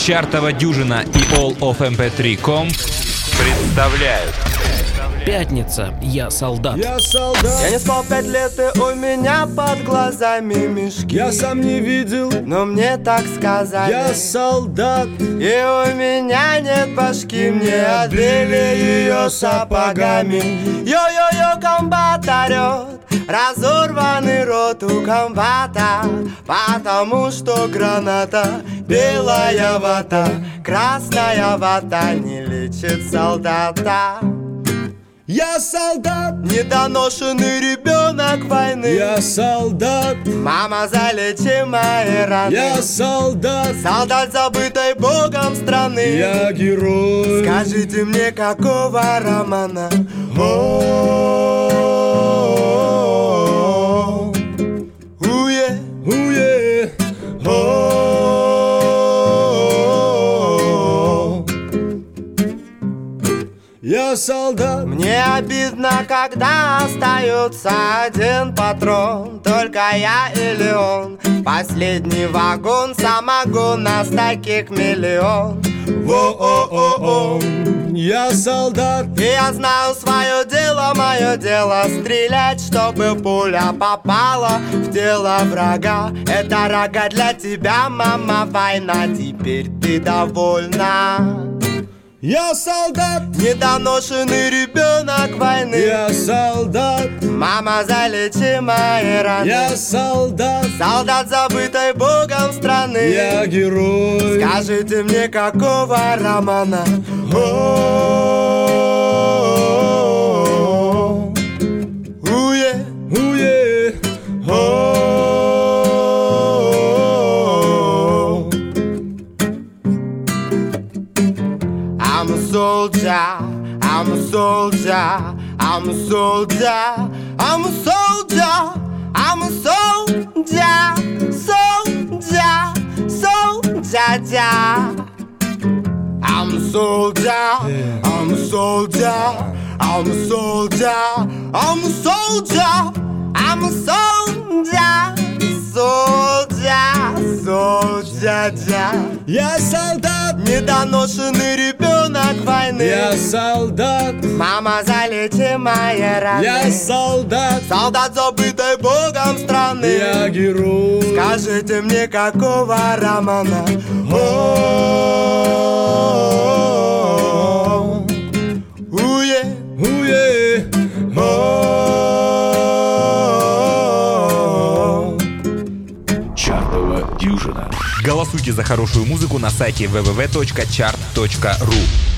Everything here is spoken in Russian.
Чартова дюжина и All of MP3.com представляют. Пятница. Я солдат. Я солдат. Я не спал 5 лет, и у меня под глазами мешки. Я сам не видел, но мне так сказали. я солдат. И у меня нет башки, мне отбили ее сапогами. Йо-йо-йо, комбат орет, разорванный рот у комбата, потому что граната, белая вата, красная вата не лечит солдата. Я солдат. Недоношенный ребенок войны. Я солдат. Мама, залечи мои раны. Я солдат. Солдат, забытой Богом страны. Я герой. Скажите мне, какого романа? Уе, Уе. Я солдат. мне обидно, когда остается один патрон. Только я или он. Последний вагон, самогон, нас таких миллион. Во-о-о-о. Я солдат. И я знаю свое дело, мое дело стрелять, чтобы пуля попала в тело врага. Это рога для тебя, мама, война, теперь ты довольна. Я солдат. Недоношенный ребенок войны. Я солдат. Мама, залечи мои раны. Я солдат. Солдат, забытой Богом страны. Я герой. Скажите мне, какого романа? Уе, Уе. I'm a soldier, I'm a soldier, I'm a soldier, I'm a soldier, I'm a soldier, soldier, soldier. I'm a soldier, I'm a soldier, I'm a soldier, I'm a soldier, I'm a soldier, soldier, soldier. Я солдат. Недоношенный ребенок войны. Я солдат. Мама, залечи мои раны. Я солдат. Солдат, забытой Богом страны. Я герой. Скажите мне, какого романа? Уе, Уе. Чартова дюжина. Голосуйте за хорошую музыку на сайте www.chart.ru.